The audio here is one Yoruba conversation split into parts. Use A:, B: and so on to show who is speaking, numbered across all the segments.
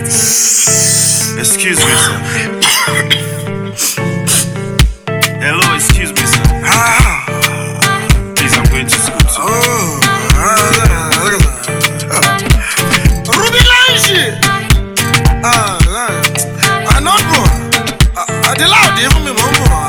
A: Excuse me, sir. Hello, excuse me, sir. Please, I'm going to school too.
B: Ruby Lange! I'm not born. The loud, even me,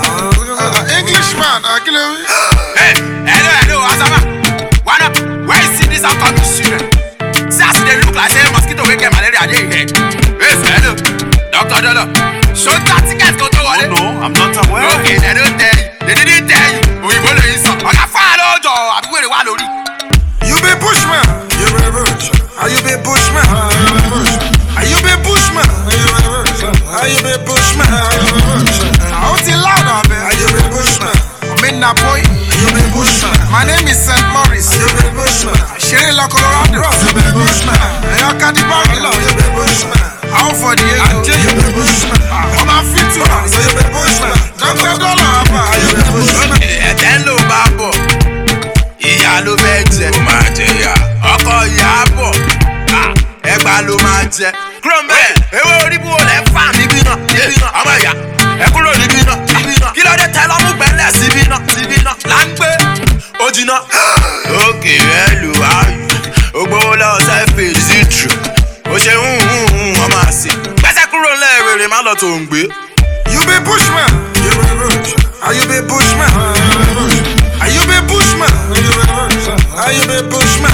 B: Englishman,
C: Hey, hello, Azama. One up. Where you see this outcoming children? See as they look like say mosquito wey get malaria dey head. Hey, hello, Dr. Dolo. Show that ticket go to
A: Oh no, I'm not aware.
C: Okay, they don't tell you. They didn't tell you. Oyinbo lo yin so. Oga follow jo abi were wa lori.
B: you be bushman. You be bushman. Are you be bushman? Are you be bushman? Are you be bushman? Out loud, man. Are you be bushman? I'm in that boy. You be bushman. My name is St. Maurice. You be bushman. Sherry La Colorado. You be bushman. You can't debug. You be bushman. How for the age? You be bushman. I'm a fit to so you be bushman. Dr. Dollar. You be bushman.
C: Then lo ba bo. Ìyá ló fẹ́ jẹ. Ó máa jẹ ìyá. Ọkọ ìyá bọ̀. Ẹgbàá ló máa jẹ. Kúrò mbẹ́. Ewé orí bú olè fà níbí náà. Ọmọ ìyá. Ẹ kúrò níbí náà. Kí ló dé tẹ lọ́mú gbẹ́lẹ̀ síbí náà. Là ń gbé. Ó jiná. Òkè ẹlù ayù. Ògbówó lọ́wọ́ sẹ́fì zitru. Ó ṣe ọmọ àṣì. Gbẹ́sẹ̀ kúrò lẹ́ẹ̀rẹ̀ má lọ tó ń gbé.
B: You be bushman. You be bushman. Are you be bushman? Are you be bushman? Are you be bushman?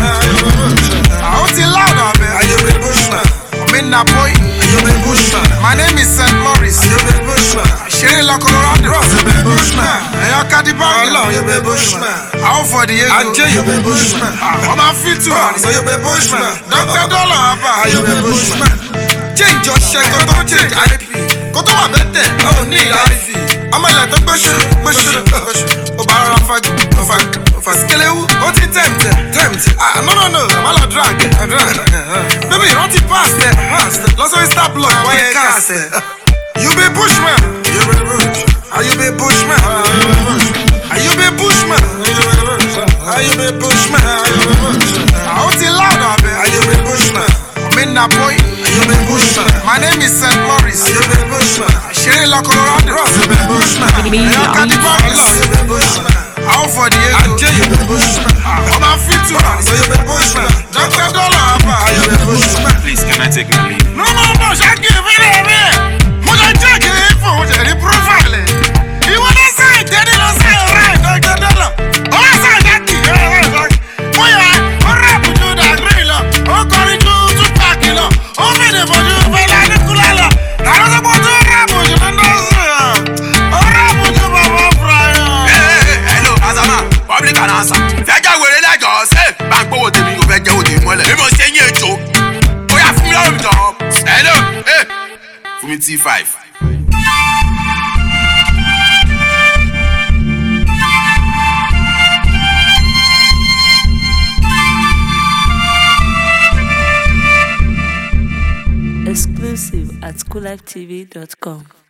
B: Out loud, man. Are you be bushman? I'm in that boy. Are you be bushman? My name is St. Maurice. Are you be bushman? Sherry La Colorado. You be bushman. You can't debug. You be bushman. How for the age? You be bushman. I'm a fit to so you be bushman. Dr. Dollar. Are you be bushman? Change your shit, go to change IP. Go to my bed there, I don't need IV. I'm a let the bush. Obara fag. Skelewu, what it tempt? No, I'm a drag. Baby, you don't pass there. Let's always stop block. Why you cast it? You be bushman. You be bushman. Are you be bushman? Are you be bushman? Are you be bushman? Out loud, man. Are you be bushman? I'm in that boy. You be bushman. My name is St. Maurice. You be bushman. Sherry La Colorado. You be bushman. You can't debug. You be bushman. How for the age? You be bushman. I'm a fit to so you be bushman. Dr. Dollar. You be bushman.
A: Please, can I take my leave?
B: No, shake it, baby. Who's a check it for? Who's a profile? You want to say, Daddy, no say, right, Dr. Dollar. Oh, I say that. Boy, I'm rap with you, that grill. Oh, calling you to pack it up. Oh, me, the body, well, I the kulala. I don't know what to rap with you, and that's oh, rap with you, Baba Brian.
C: Hey, hello, Azama. Public announcer. Fẹ́jọ́ wèrè lẹ́jọ́ ṣe. Bá ń gbówó tèmi kò fẹ́ jẹ́ òde mọ́lẹ̀. Bí mo ṣe yín ètò. Bóyá fún mi lọ́rùn jọ. Hello, fún mi T5.
D: Exclusive at coolivetv.com.